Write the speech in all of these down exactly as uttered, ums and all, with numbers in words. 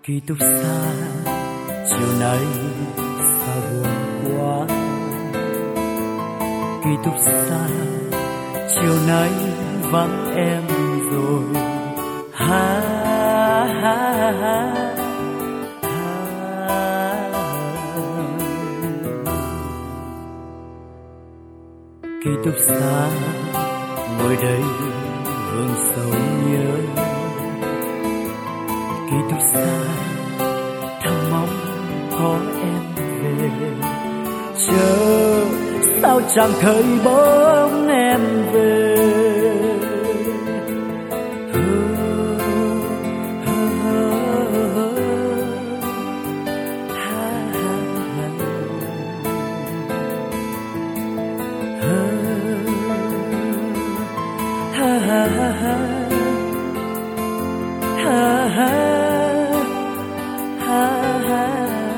Ký túc xá chiều nay sao buồn quá. Ký túc xá chiều nay vắng em rồi. Ha ha ha. Ký túc xá ngồi đây vương sầu nhớ. Ký túc xá thầm mong có em về. Chờ sao chẳng thấy bóng em về. Ha ha ha ha ha ha ha ha.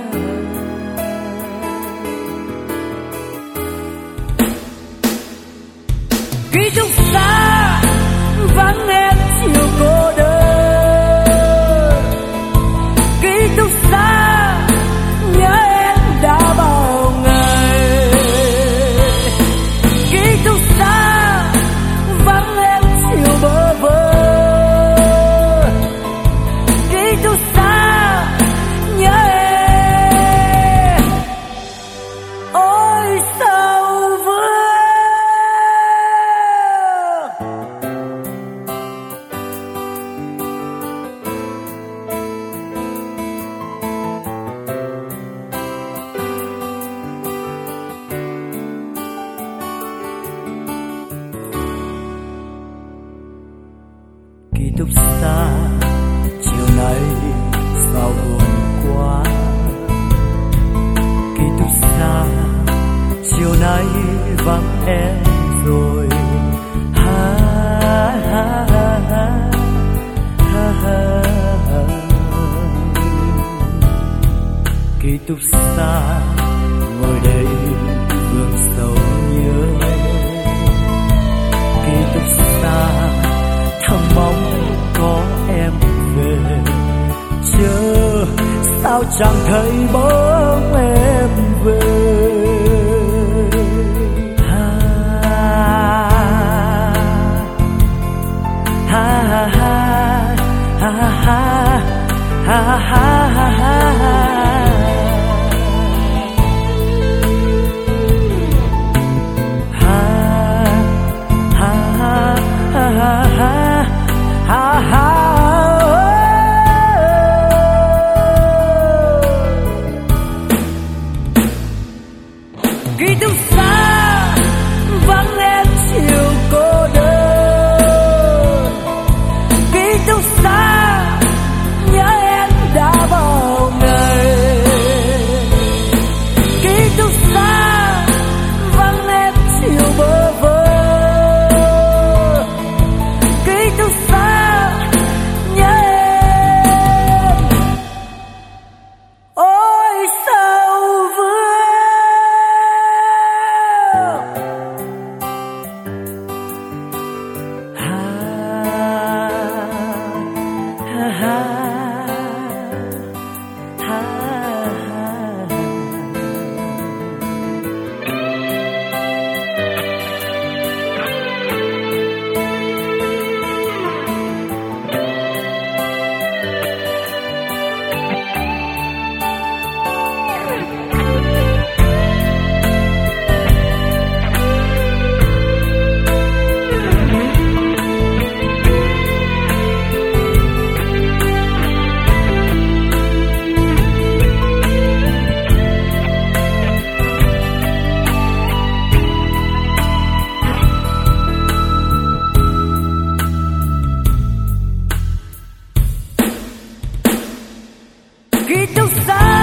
Ký túc xá vắng em chiều cô đơn. Ký túc xá nhớ em đã bao ngày. Ký túc xá vắng em chiều bơ vơ. Ký túc xá nhớ em. Ôi sao vương. Ký túc xá chiều nay sao buồn quá. Ký túc xá chiều nay vắng em rồi. Ha ha ha ha ha ha. Ký túc xá ngồi đây vương sầu nhớ. Ký túc xá thầm mong có em về. Chờ sao chẳng thấy bóng em về. Ha ha ha ha ha ha ha ha ha. Ha ha. Ký túc xá vắng em chiều cô đơn. Ký túc xá nhớ em đã bao ngày. Ký túc xá vắng em chiều bơ vơ. Ký túc xá nhớ em. Ôi sao vương. Ha ha ha ha. Ký túc xá